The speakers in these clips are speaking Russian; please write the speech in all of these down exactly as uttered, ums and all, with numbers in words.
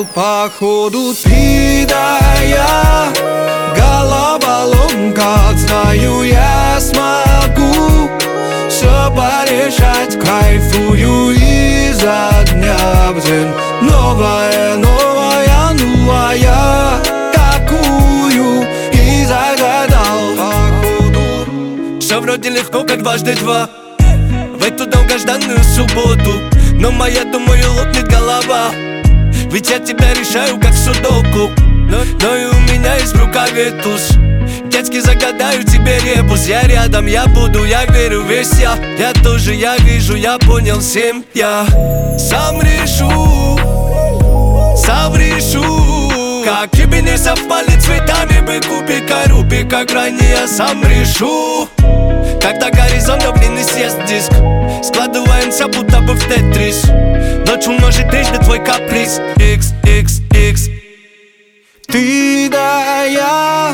походу ты да я. Головоломка, знаю, я смогу все порешать, кайфую изо дня в день. Новая, новая, новая, такую и загадал, походу. Все вроде легко, как дважды два, в эту долгожданную субботу. Но моя, думаю, лопнет голова, ведь я тебя решаю, как в судоку. Но, но и у меня есть в рукаве туз. Детски загадаю тебе ребус. Я рядом, я буду, я верю весь я. Я тоже, я вижу, я понял всем я. Сам решу, сам решу. Как тебе не совпали цветами бы кубика Рубика грани, я сам решу. Когда горизонт длинный съест диск, складываемся будто бы в тетрис. Ночь умножит трижды твой каприз. Икс, икс, икс. Ты да я,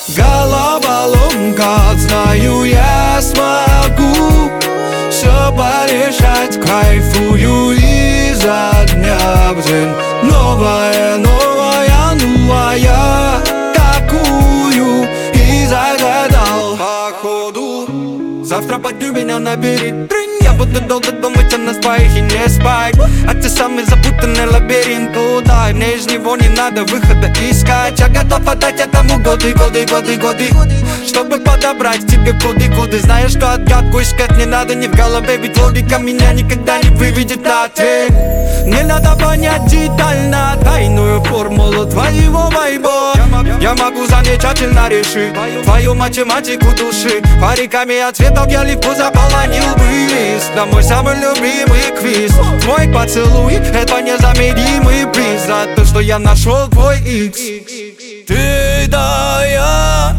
головоломка, знаю, я смогу все порешать, кайфую изо дня в день. Новая, новая, новая, такую и загадал, походу. Завтра подню меня набери. Я буду долго думать о нас двоих и не спать. А ты самый запутанный лабиринт туда, и мне из него не надо выхода искать. Я готов отдать этому годы, годы, годы, годы, чтобы подобрать тебе куды-куды. Знаешь, что отгадку искать не надо ни в голове, ведь логика меня никогда не выведет на ответ. Не надо понять детально тайную формулу твоего вайба. Я могу замечательно решить твою математику души. Париками от цветов я легко заполонил бы лист на мой самый любимый квиз. Твой поцелуй — это незамеримый приз за то, что я нашел твой икс. Ты да я,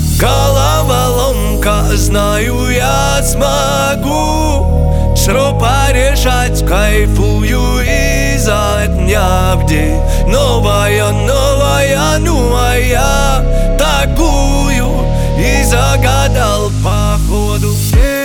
головоломка, знаю, я смогу все порешать, кайфую изо дня в день. Новая, новая, новая, такую и загадал, походу.